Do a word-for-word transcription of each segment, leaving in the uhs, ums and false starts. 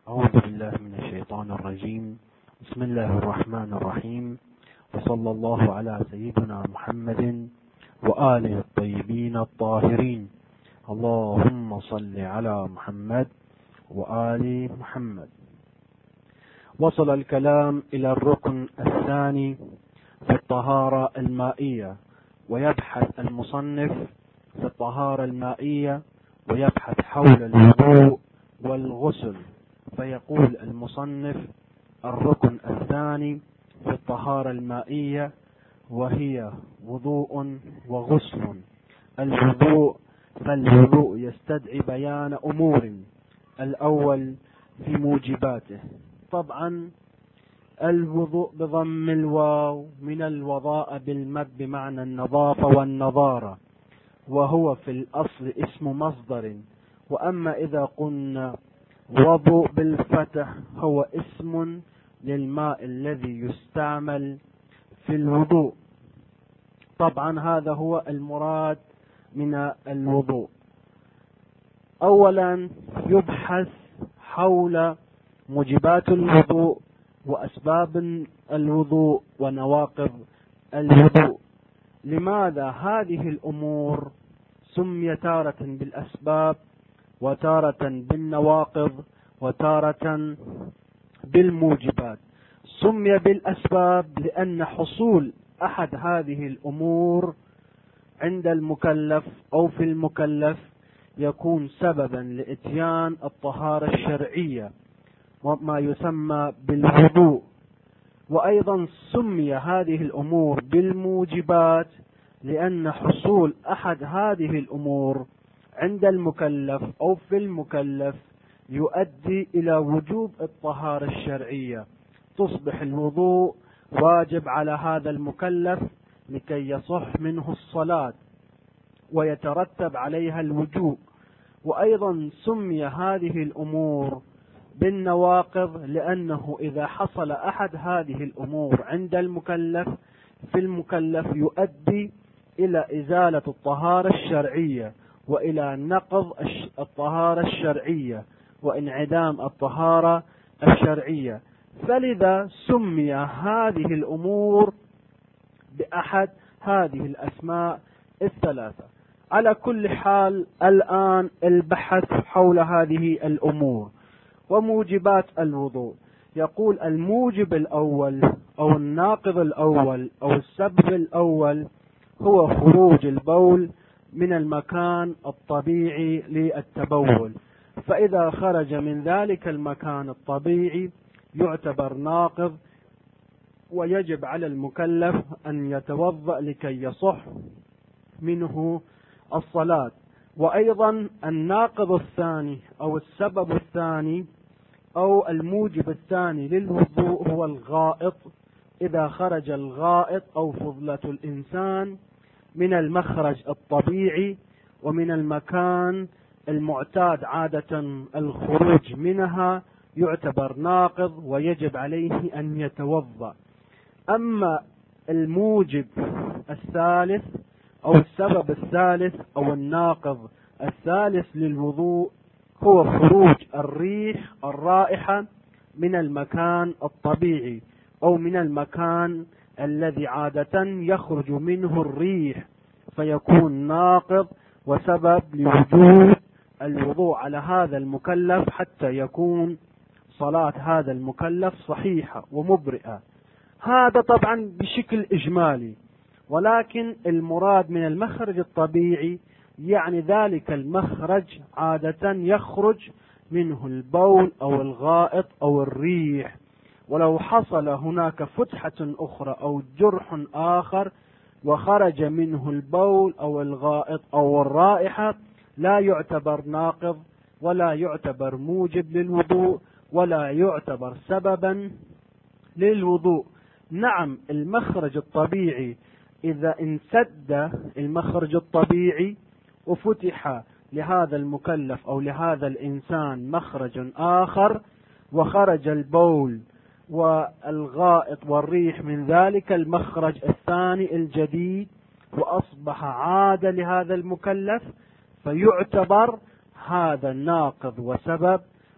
أعوذ بالله من الشيطان الرجيم. بسم الله الرحمن الرحيم، وصلى الله على سيدنا محمد وآله الطيبين الطاهرين. اللهم صل على محمد وآل محمد. وصل الكلام إلى الركن الثاني في الطهارة المائية، ويبحث المصنف في الطهارة المائية ويبحث حول الوضوء والغسل. فيقول المصنف: الركن الثاني في الطهارة المائية وهي وضوء وغسل. الوضوء، فالوضوء يستدعي بيان أمور. الأول في موجباته. طبعا الوضوء بضم الواو من الوضاء بالمد بمعنى النظافة والنظارة، وهو في الأصل اسم مصدر. وأما إذا قلنا وضوء بالفتح هو اسم للماء الذي يستعمل في الوضوء. طبعا هذا هو المراد من الوضوء. أولا يبحث حول موجبات الوضوء وأسباب الوضوء ونواقض الوضوء. لماذا هذه الأمور سمي تارة بالأسباب وتارة بالنواقض وتارة بالموجبات؟ سمي بالأسباب لأن حصول أحد هذه الأمور عند المكلف أو في المكلف يكون سببا لإتيان الطهارة الشرعية وما يسمى بالوضوء. وأيضا سمي هذه الأمور بالموجبات لأن حصول أحد هذه الأمور عند المكلف أو في المكلف يؤدي إلى وجوب الطهارة الشرعية، تصبح الوضوء واجب على هذا المكلف لكي يصح منه الصلاة ويترتب عليها الوجوب. وأيضا سمي هذه الأمور بالنواقض لأنه إذا حصل أحد هذه الأمور عند المكلف في المكلف يؤدي إلى إزالة الطهارة الشرعية وإلى نقض الطهارة الشرعية وانعدام الطهارة الشرعية. فلذا سمي هذه الأمور بأحد هذه الأسماء الثلاثة. على كل حال الآن البحث حول هذه الأمور وموجبات الوضوء. يقول الموجب الأول أو الناقض الأول أو السبب الأول هو خروج البول من المكان الطبيعي للتبول. فإذا خرج من ذلك المكان الطبيعي يعتبر ناقض، ويجب على المكلف أن يتوضأ لكي يصح منه الصلاة. وأيضا الناقض الثاني أو السبب الثاني أو الموجب الثاني للوضوء هو الغائط. إذا خرج الغائط أو فضلة الإنسان من المخرج الطبيعي ومن المكان المعتاد عادة الخروج منها يعتبر ناقض ويجب عليه أن يتوضأ. أما الموجب الثالث أو السبب الثالث أو الناقض الثالث للوضوء هو خروج الريح الرائحة من المكان الطبيعي أو من المكان الذي عادة يخرج منه الريح، فيكون ناقض وسبب لوجوب الوضوء على هذا المكلف حتى يكون صلاة هذا المكلف صحيحة ومبرئة. هذا طبعا بشكل إجمالي، ولكن المراد من المخرج الطبيعي يعني ذلك المخرج عادة يخرج منه البول أو الغائط أو الريح. ولو حصل هناك فتحة أخرى أو جرح آخر وخرج منه البول أو الغائط أو الرائحة لا يعتبر ناقض ولا يعتبر موجب للوضوء ولا يعتبر سببا للوضوء. نعم المخرج الطبيعي إذا انسد المخرج الطبيعي وفتح لهذا المكلف أو لهذا الإنسان مخرج آخر وخرج البول والغائط والريح من ذلك المخرج الثاني الجديد وأصبح عادة لهذا المكلف، فيعتبر هذا ناقض وسبب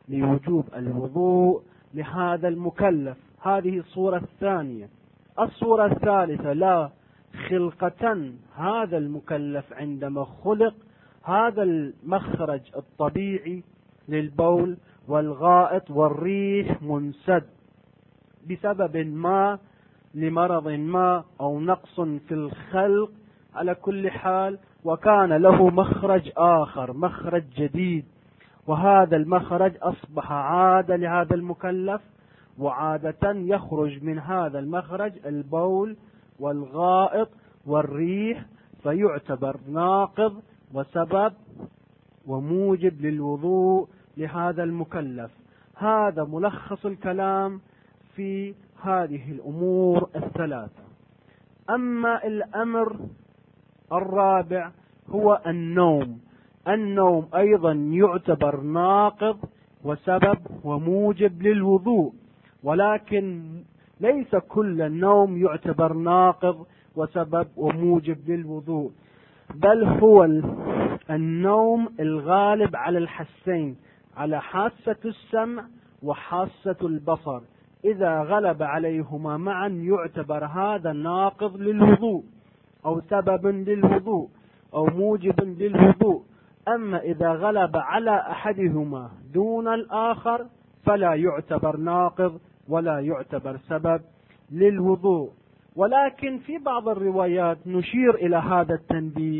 لوجوب الوضوء لهذا المكلف. هذه الصورة الثانية. الصورة الثالثة: لا خلقة هذا المكلف عندما خلق هذا المخرج الطبيعي للبول والغائط والريح منسد بسبب ما، لمرض ما أو نقص في الخلق، على كل حال، وكان له مخرج آخر، مخرج جديد، وهذا المخرج أصبح عادة لهذا المكلف، وعادة يخرج من هذا المخرج البول والغائط والريح، فيعتبر ناقض وسبب وموجب للوضوء لهذا المكلف. هذا ملخص الكلام في هذه الأمور الثلاثة. أما الأمر الرابع هو النوم. النوم أيضا يعتبر ناقض وسبب وموجب للوضوء، ولكن ليس كل النوم يعتبر ناقض وسبب وموجب للوضوء، بل هو النوم الغالب على الحسين، على حاسة السمع وحاسة البصر. إذا غلب عليهما معا يعتبر هذا ناقض للوضوء أو سبب للوضوء أو موجب للوضوء. أما إذا غلب على أحدهما دون الآخر فلا يعتبر ناقض ولا يعتبر سبب للوضوء. ولكن في بعض الروايات نشير إلى هذا التنبيه: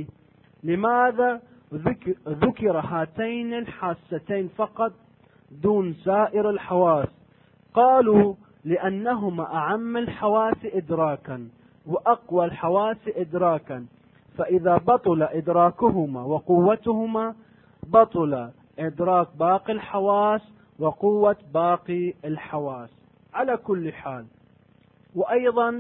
لماذا ذكر, ذكر هاتين الحاستين فقط دون سائر الحواس؟ قالوا لأنهما أعم الحواس إدراكا وأقوى الحواس إدراكا، فإذا بطل إدراكهما وقوتهما بطل إدراك باقي الحواس وقوة باقي الحواس. على كل حال، وأيضا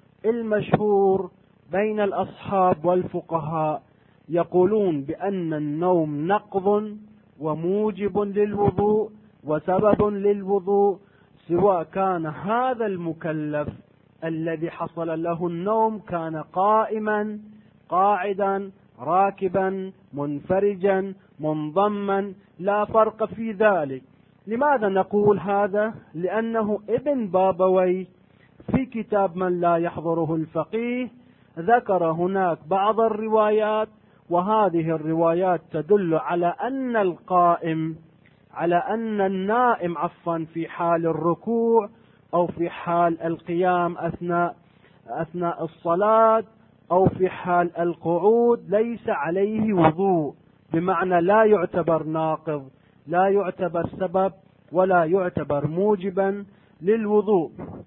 المشهور بين الأصحاب والفقهاء يقولون بأن النوم نقض وموجب للوضوء وسبب للوضوء، سواء كان هذا المكلف الذي حصل له النوم كان قائما، قاعدا، راكبا، منفرجا، منضما، لا فرق في ذلك. لماذا نقول هذا؟ لأنه ابن بابوي في كتاب من لا يحضره الفقيه ذكر هناك بعض الروايات، وهذه الروايات تدل على أن القائم، على أن النائم عفوا في حال الركوع أو في حال القيام أثناء أثناء الصلاة أو في حال القعود ليس عليه وضوء، بمعنى لا يعتبر ناقض، لا يعتبر سبب، ولا يعتبر موجبا للوضوء.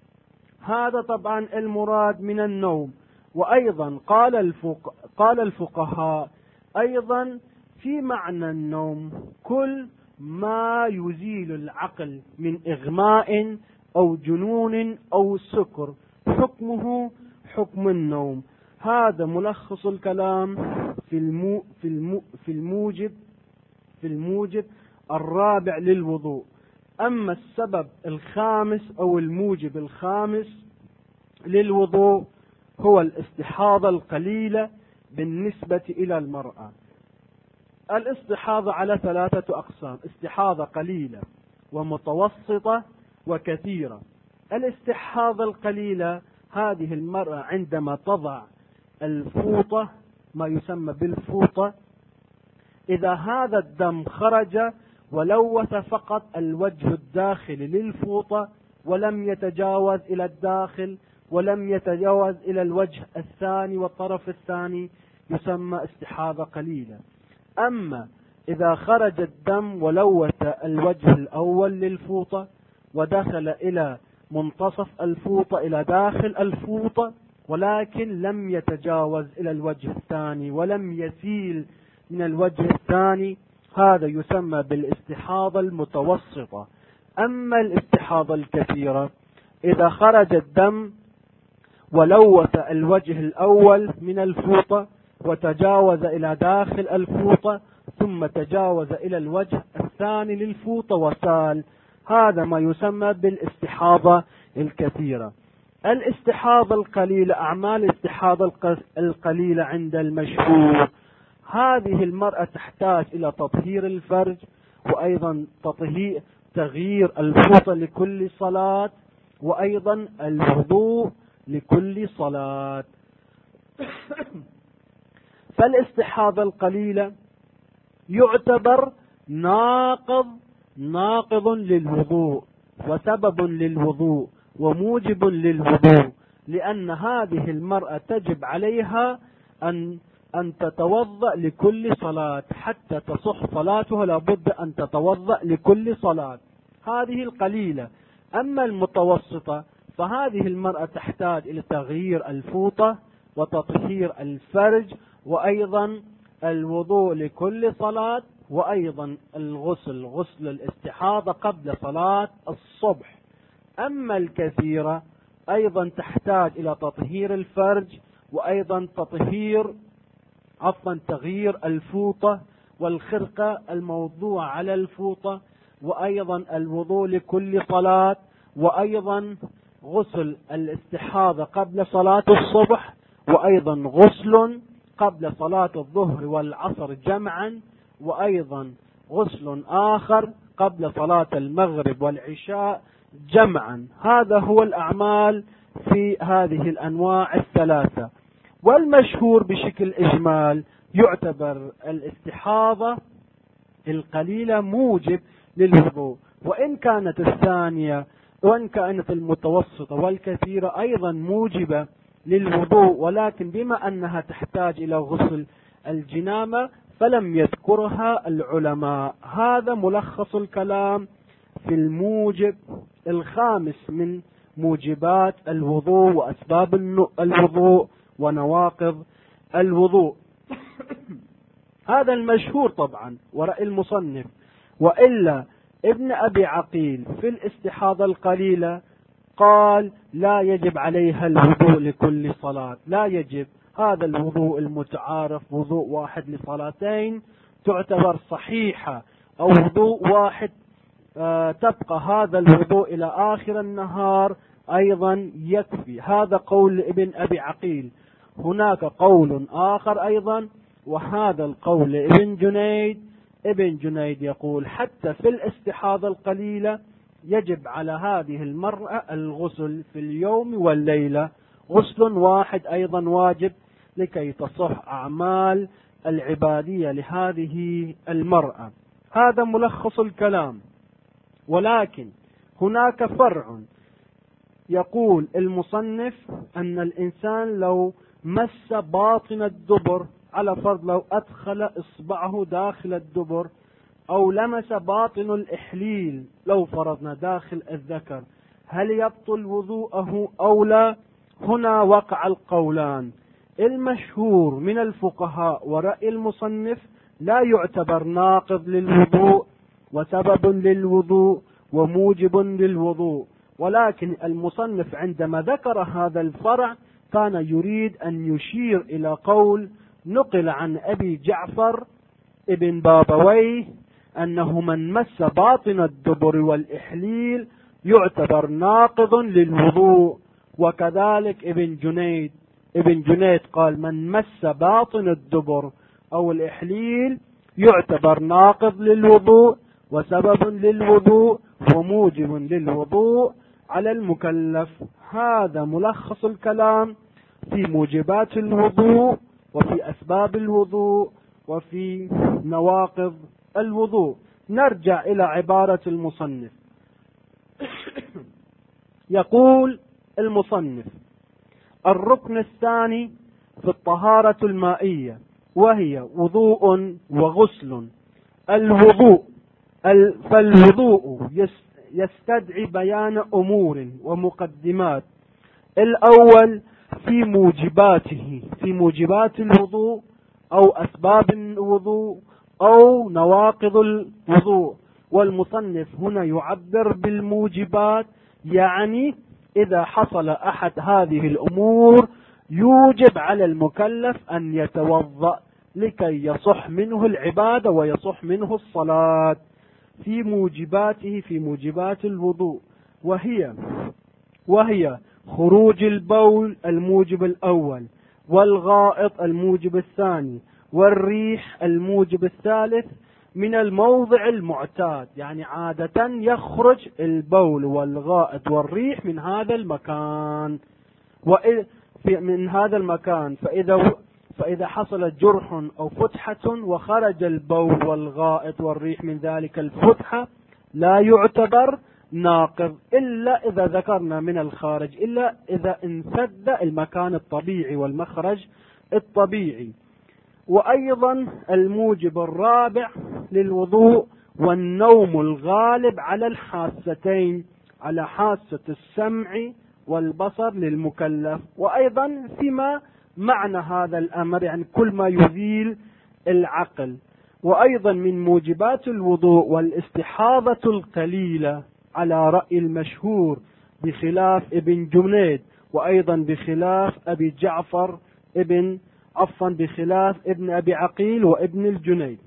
هذا طبعا المراد من النوم. وأيضا قال الفق... قال الفقهاء أيضا في معنى النوم كل ما يزيل العقل من إغماء أو جنون أو سكر حكمه حكم النوم. هذا ملخص الكلام في المو في المو في الموجب في الموجب الرابع للوضوء. أما السبب الخامس أو الموجب الخامس للوضوء هو الاستحاضة القليلة بالنسبة إلى المرأة. الاستحاضة على ثلاثة أقسام: استحاضة قليلة ومتوسطة وكثيرة. الاستحاضة القليلة هذه المرأة عندما تضع الفوطة، ما يسمى بالفوطة، إذا هذا الدم خرج ولوث فقط الوجه الداخلي للفوطة ولم يتجاوز إلى الداخل ولم يتجاوز إلى الوجه الثاني والطرف الثاني يسمى استحاضة قليلة. أما إذا خرج الدم ولوث الوجه الأول للفوطة ودخل إلى منتصف الفوطة إلى داخل الفوطة ولكن لم يتجاوز إلى الوجه الثاني ولم يسيل من الوجه الثاني، هذا يسمى بالاستحاضة المتوسطة. أما الاستحاضة الكثيرة إذا خرج الدم ولوث الوجه الأول من الفوطة وتجاوز إلى داخل الفوطة ثم تجاوز إلى الوجه الثاني للفوطة وسال، هذا ما يسمى بالاستحاضة الكثيرة. الاستحاضة القليلة، أعمال الاستحاضة القليلة عند المشهور، هذه المرأة تحتاج إلى تطهير الفرج وأيضا تطهير تغيير الفوطة لكل صلاة، وأيضا الوضوء لكل صلاة. فالاستحاضة القليلة يعتبر ناقض ناقض للوضوء وسبب للوضوء وموجب للوضوء، لأن هذه المرأة تجب عليها أن أن تتوضأ لكل صلاة حتى تصح صلاتها، لابد أن تتوضأ لكل صلاة. هذه القليلة. أما المتوسطة فهذه المرأة تحتاج إلى تغيير الفوطة وتطهير الفرج، وأيضا الوضوء لكل صلاة، وأيضا الغسل غسل الاستحاضة قبل صلاة الصبح. أما الكثيرة أيضا تحتاج إلى تطهير الفرج، وأيضا تطهير عفوا تغيير الفوطة والخرقة الموضوع على الفوطة، وأيضا الوضوء لكل صلاة، وأيضا غسل الاستحاضة قبل صلاة الصبح، وأيضا غسل قبل صلاة الظهر والعصر جمعا، وأيضا غسل آخر قبل صلاة المغرب والعشاء جمعا. هذا هو الأعمال في هذه الأنواع الثلاثة. والمشهور بشكل إجمال يعتبر الاستحاضة القليلة موجب للوضوء، وإن كانت الثانية وإن كانت المتوسطة والكثيرة أيضا موجبة للوضوء، ولكن بما أنها تحتاج إلى غسل الجنابة فلم يذكرها العلماء. هذا ملخص الكلام في الموجب الخامس من موجبات الوضوء وأسباب الوضوء ونواقض الوضوء. هذا المشهور طبعا ورأي المصنف. وإلا ابن أبي عقيل في الاستحاضة القليلة قال لا يجب عليها الوضوء لكل صلاة، لا يجب. هذا الوضوء المتعارف وضوء واحد لصلاتين تعتبر صحيحة، أو وضوء واحد آه تبقى هذا الوضوء إلى آخر النهار أيضا يكفي. هذا قول ابن أبي عقيل. هناك قول آخر أيضا، وهذا القول لابن جنيد. ابن جنيد يقول حتى في الاستحاضة القليلة يجب على هذه المرأة الغسل في اليوم والليلة، غسل واحد أيضا واجب لكي تصح أعمال العبادية لهذه المرأة. هذا ملخص الكلام. ولكن هناك فرع، يقول المصنف أن الإنسان لو مس باطن الدبر، على فرض لو أدخل إصبعه داخل الدبر، أو لمس باطن الإحليل لو فرضنا داخل الذكر، هل يبطل وضوءه أو لا؟ هنا وقع القولان. المشهور من الفقهاء ورأي المصنف لا يعتبر ناقض للوضوء وسبب للوضوء وموجب للوضوء، ولكن المصنف عندما ذكر هذا الفرع كان يريد أن يشير إلى قول نقل عن أبي جعفر ابن بابويه أنه من مس باطن الدبر والإحليل يعتبر ناقض للوضوء، وكذلك ابن جنيد ابن جنيد قال من مس باطن الدبر أو الإحليل يعتبر ناقض للوضوء وسبب للوضوء وموجب للوضوء على المكلف. هذا ملخص الكلام في موجبات الوضوء وفي أسباب الوضوء وفي نواقض الوضوء. نرجع إلى عبارة المصنف. يقول المصنف الركن الثاني في الطهارة المائية، وهي وضوء وغسل. الوضوء فالوضوء يستدعي بيان أمور ومقدمات. الأول في موجباته، في موجبات الوضوء أو أسباب الوضوء أو نواقض الوضوء. والمصنف هنا يعبر بالموجبات، يعني إذا حصل أحد هذه الأمور يوجب على المكلف أن يتوضأ لكي يصح منه العبادة ويصح منه الصلاة. في موجباته في موجبات الوضوء، وهي وهي خروج البول الموجب الأول، والغائط الموجب الثاني، والريح الموجب الثالث، من الموضع المعتاد، يعني عادة يخرج البول والغائط والريح من هذا المكان من هذا المكان فإذا فإذا حصل جرح أو فتحة وخرج البول والغائط والريح من ذلك الفتحة لا يعتبر ناقض إلا إذا ذكرنا من الخارج، إلا إذا انسد المكان الطبيعي والمخرج الطبيعي. وأيضا الموجب الرابع للوضوء والنوم الغالب على الحاستين، على حاسة السمع والبصر للمكلف، وأيضا فيما معنى هذا الأمر يعني كل ما يزيل العقل. وأيضا من موجبات الوضوء والاستحاضة القليلة على رأي المشهور بخلاف ابن جنيد، وأيضا بخلاف أبي جعفر ابن عفوا بخلاف ابن أبي عقيل وابن الجنيد.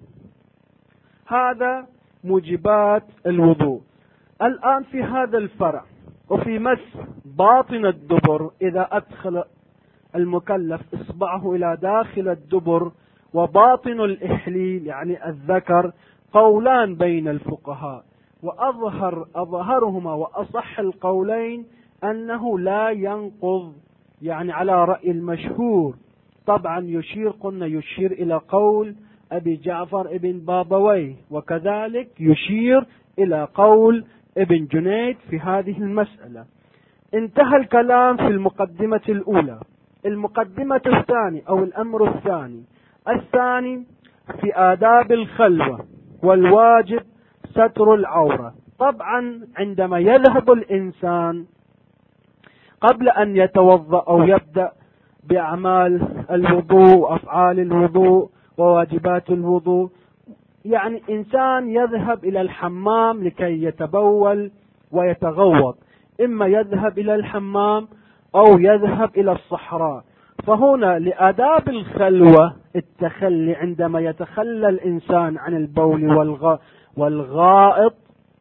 هذا موجبات الوضوء. الآن في هذا الفرع وفي مس باطن الدبر، إذا أدخل المكلف إصبعه إلى داخل الدبر وباطن الإحليل يعني الذكر، قولان بين الفقهاء، وأظهر أظهرهما وأصح القولين أنه لا ينقض، يعني على رأي المشهور. طبعا يشير قلنا يشير إلى قول أبي جعفر ابن بابويه، وكذلك يشير إلى قول ابن جنيد في هذه المسألة. انتهى الكلام في المقدمة الأولى. المقدمة الثانية أو الأمر الثاني الثاني في آداب الخلوة والواجب ستر العورة. طبعا عندما يذهب الإنسان قبل أن يتوضأ أو يبدأ بأعمال الوضوء وأفعال الوضوء وواجبات الوضوء، يعني إنسان يذهب إلى الحمام لكي يتبول ويتغوط، إما يذهب إلى الحمام أو يذهب إلى الصحراء. فهنا لآداب الخلوة التخلي، عندما يتخلى الإنسان عن البول والغ... والغائط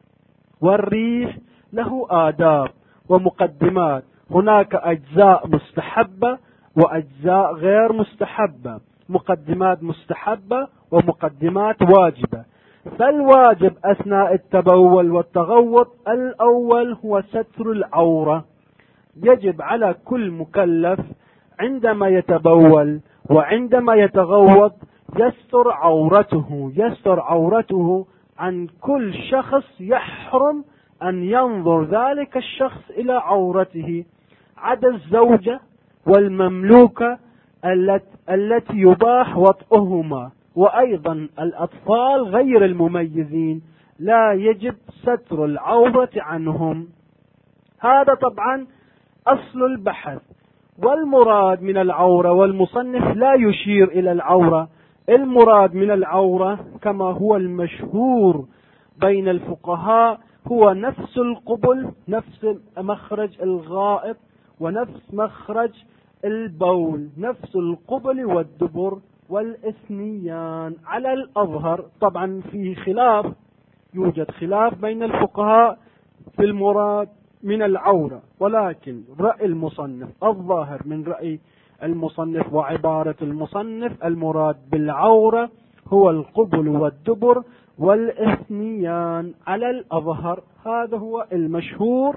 والريح له آداب ومقدمات. هناك أجزاء مستحبة وأجزاء غير مستحبة، مقدمات مستحبة ومقدمات واجبة. فالواجب أثناء التبول والتغوط الأول هو ستر العورة. يجب على كل مكلف عندما يتبول وعندما يتغوط يستر عورته، يستر عورته عن كل شخص يحرم أن ينظر ذلك الشخص إلى عورته، عدا الزوجة والمملوكة التي يباح وطئهما، وأيضا الأطفال غير المميزين لا يجب ستر العورة عنهم. هذا طبعا أصل البحث. والمراد من العورة، والمصنف لا يشير إلى العورة، المراد من العورة كما هو المشهور بين الفقهاء هو نفس القبل، نفس مخرج الغائط ونفس مخرج البول، نفس القبل والدبر والإثنيان على الأظهر. طبعا فيه خلاف، يوجد خلاف بين الفقهاء في المراد من العورة، ولكن رأي المصنف الظاهر من رأي المصنف وعبارة المصنف المراد بالعورة هو القبل والدبر والإثنيان على الأظهر. هذا هو المشهور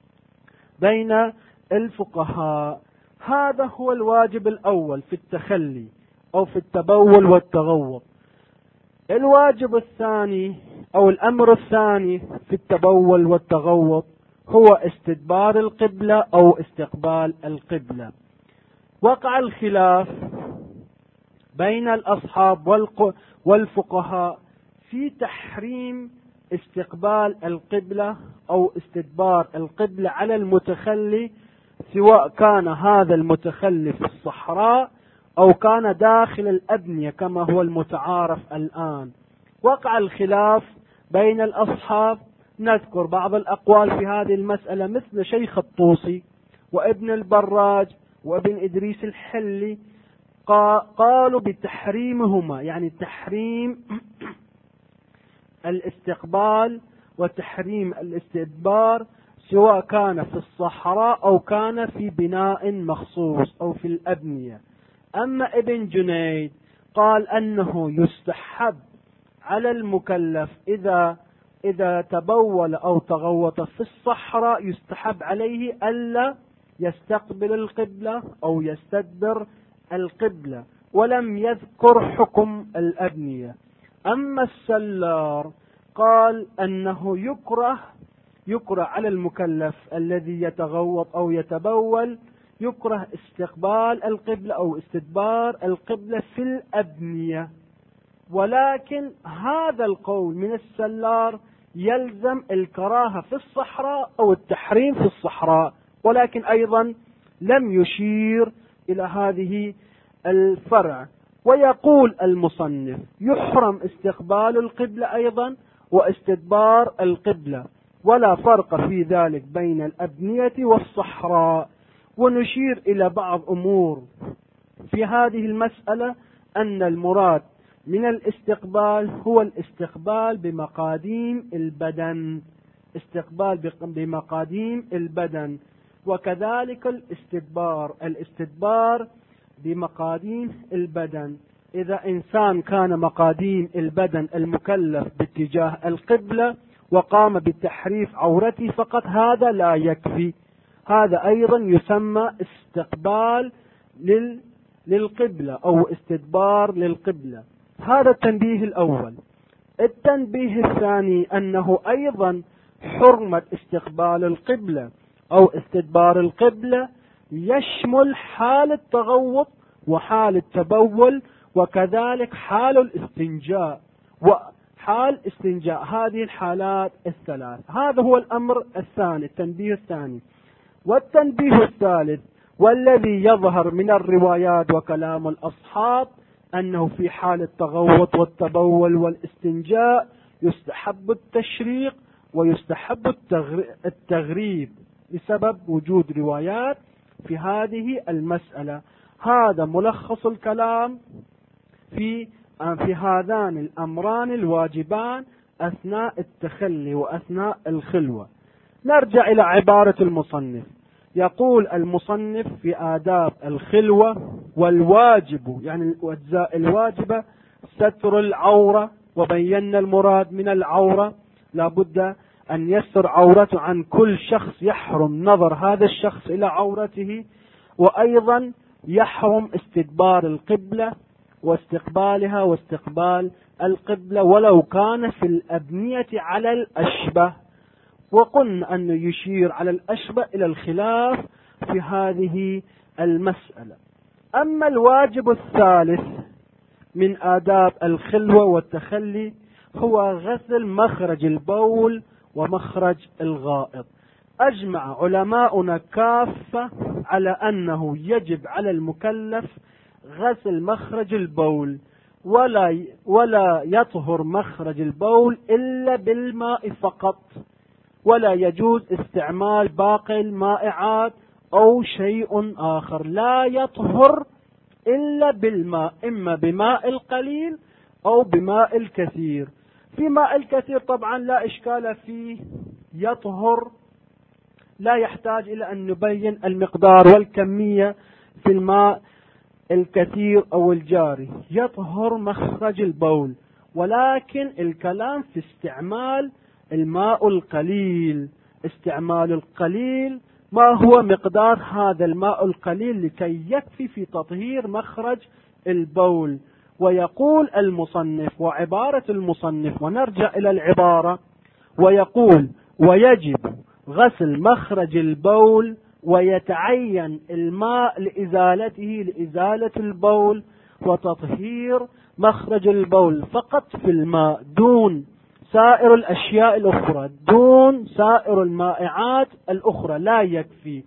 بين الفقهاء. هذا هو الواجب الأول في التخلي أو في التبول والتغوط. الواجب الثاني أو الأمر الثاني في التبول والتغوط هو استدبار القبلة أو استقبال القبلة. وقع الخلاف بين الأصحاب والفقهاء في تحريم استقبال القبلة أو استدبار القبلة على المتخلي، سواء كان هذا المتخلي في الصحراء أو كان داخل الأبنية كما هو المتعارف الآن. وقع الخلاف بين الأصحاب. نذكر بعض الأقوال في هذه المسألة مثل شيخ الطوسي وابن البراج وابن إدريس الحلي، قالوا بتحريمهما، يعني تحريم الاستقبال وتحريم الاستدبار سواء كان في الصحراء أو كان في بناء مخصوص أو في الأبنية. أما ابن جنيد قال أنه يستحب على المكلف إذا إذا تبول أو تغوط في الصحراء يستحب عليه ألا يستقبل القبلة أو يستدبر القبلة، ولم يذكر حكم الأبنية. أما السلار قال أنه يكره يكره على المكلف الذي يتغوط أو يتبول، يكره استقبال القبلة أو استدبار القبلة في الأبنية. ولكن هذا القول من السلار يلزم الكراهة في الصحراء أو التحريم في الصحراء، ولكن أيضا لم يشير إلى هذه الفرع. ويقول المصنف يحرم استقبال القبلة أيضا واستدبار القبلة، ولا فرق في ذلك بين الأبنية والصحراء. ونشير إلى بعض أمور في هذه المسألة، أن المراد من الاستقبال هو الاستقبال بمقاديم البدن، استقبال بمقاديم البدن، وكذلك الاستدبار الاستدبار بمقاديم البدن. إذا إنسان كان مقاديم البدن المكلف باتجاه القبلة وقام بتحريف عورته فقط، هذا لا يكفي، هذا أيضا يسمى استقبال لل للقبلة أو استدبار للقبلة. هذا التنبيه الأول. التنبيه الثاني أنه أيضا حرمة استقبال القبلة أو استدبار القبلة يشمل حال التغوط وحال التبول وكذلك حال الاستنجاء وحال استنجاء، هذه الحالات الثلاث. هذا هو الأمر الثاني، التنبيه الثاني. والتنبيه الثالث والذي يظهر من الروايات وكلام الأصحاب أنه في حال التغوط والتبول والاستنجاء يستحب التشريق ويستحب التغريب بسبب وجود روايات في هذه المسألة. هذا ملخص الكلام في في هذان الأمران الواجبان أثناء التخلي وأثناء الخلوة. نرجع إلى عبارة المصنف. يقول المصنف في آداب الخلوة: والواجب يعني الأجزاء الواجبة ستر العورة، وبينا المراد من العورة لابد أن يستر عورته عن كل شخص يحرم نظر هذا الشخص إلى عورته، وأيضا يحرم استدبار القبلة واستقبالها واستقبال القبلة ولو كان في الأبنية على الأشبه. وقلنا أنه يشير على الأشبه إلى الخلاف في هذه المسألة. أما الواجب الثالث من آداب الخلوة والتخلي هو غسل مخرج البول ومخرج الغائط. أجمع علماؤنا كافة على أنه يجب على المكلف غسل مخرج البول، ولا ولا يطهر مخرج البول إلا بالماء فقط، ولا يجوز استعمال باقي المائعات أو شيء آخر. لا يطهر إلا بالماء، إما بماء القليل أو بماء الكثير. في ماء الكثير طبعا لا إشكال فيه، يطهر، لا يحتاج إلى أن نبين المقدار والكمية في الماء الكثير أو الجاري، يطهر مخرج البول. ولكن الكلام في استعمال الماء القليل، استعمال القليل، ما هو مقدار هذا الماء القليل لكي يكفي في تطهير مخرج البول. ويقول المصنف وعبارة المصنف، ونرجع إلى العبارة، ويقول: ويجب غسل مخرج البول ويتعين الماء لإزالته لإزالة البول وتطهير مخرج البول فقط في الماء دون سائر الأشياء الأخرى، دون سائر المائعات الأخرى، لا يكفي.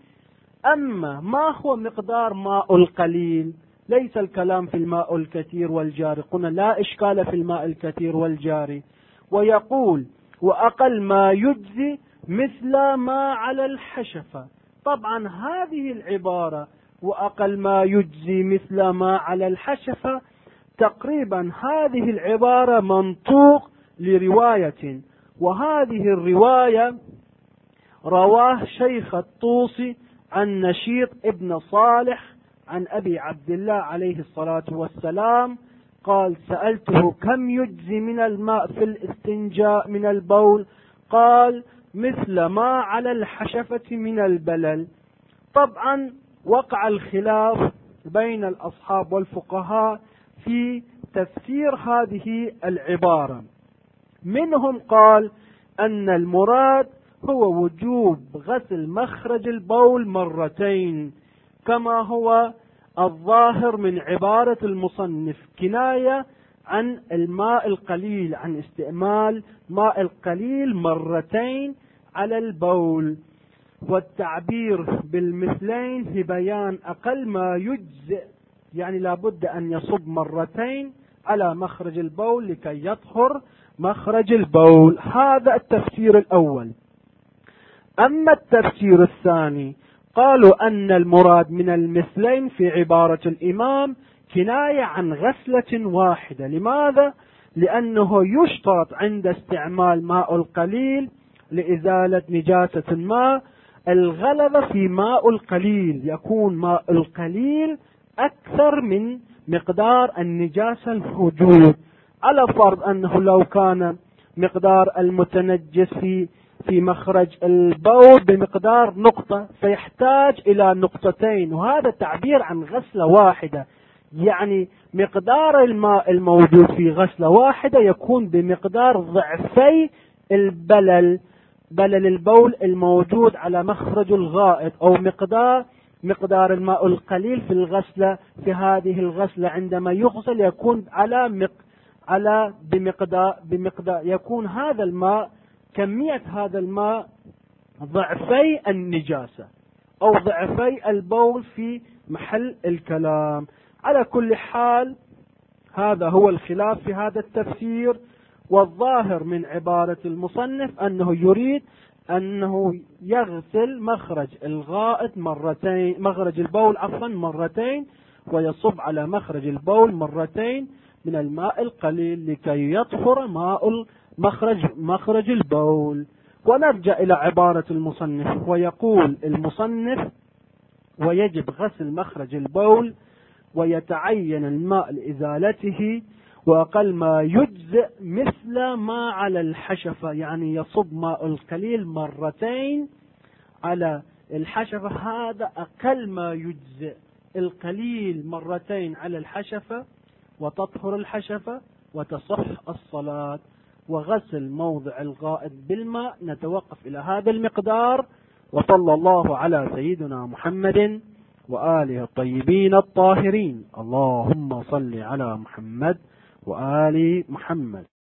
أما ما هو مقدار ماء القليل؟ ليس الكلام في الماء الكثير والجاري، قلنا لا إشكال في الماء الكثير والجاري. ويقول: وأقل ما يجزي مثل ما على الحشفة. طبعا هذه العبارة وأقل ما يجزي مثل ما على الحشفة، تقريبا هذه العبارة منطوق لرواية، وهذه الرواية رواه شيخ الطوسي عن نشيط ابن صالح عن أبي عبد الله عليه الصلاة والسلام قال سألته كم يجزي من الماء في الاستنجاء من البول؟ قال مثل ما على الحشفة من البلل. طبعا وقع الخلاف بين الأصحاب والفقهاء في تفسير هذه العبارة. منهم قال أن المراد هو وجوب غسل مخرج البول مرتين، كما هو الظاهر من عبارة المصنف، كناية عن الماء القليل، عن استعمال ماء القليل مرتين على البول. والتعبير بالمثلين لبيان أقل ما يجزئ، يعني لابد أن يصب مرتين على مخرج البول لكي يطهر مخرج البول. هذا التفسير الأول. أما التفسير الثاني قالوا أن المراد من المثلين في عبارة الإمام كناية عن غسلة واحدة. لماذا؟ لأنه يشترط عند استعمال ماء القليل لإزالة نجاسة الماء الغلبة في ماء القليل، يكون ماء القليل أكثر من مقدار النجاسة الموجود، على فرض أنه لو كان مقدار المتنجس في في مخرج البول بمقدار نقطة فيحتاج إلى نقطتين، وهذا تعبير عن غسلة واحدة، يعني مقدار الماء الموجود في غسلة واحدة يكون بمقدار ضعفي البلل بلل البول الموجود على مخرج الغائط، أو مقدار مقدار الماء القليل في الغسلة في هذه الغسلة عندما يغسل يكون على مق على بمقدار بمقدار يكون هذا الماء كمية هذا الماء ضعفي النجاسة أو ضعفي البول في محل الكلام. على كل حال هذا هو الخلاف في هذا التفسير، والظاهر من عبارة المصنف أنه يريد أنه يغسل مخرج الغائط مرتين، مخرج البول عفوا مرتين، ويصب على مخرج البول مرتين من الماء القليل لكي يطهر ماء مخرج مخرج البول. ونرجع إلى عبارة المصنف، ويقول المصنف ويجب غسل مخرج البول ويتعين الماء لإزالته، وأقل ما يجزئ مثل ما على الحشفة، يعني يصب ماء القليل مرتين على الحشفة، هذا أقل ما يجزئ، القليل مرتين على الحشفة وتطهر الحشفة وتصح الصلاة. وغسل موضع الغائط بالماء نتوقف إلى هذا المقدار. وصلى الله على سيدنا محمد وآله الطيبين الطاهرين. اللهم صل على محمد وآل محمد.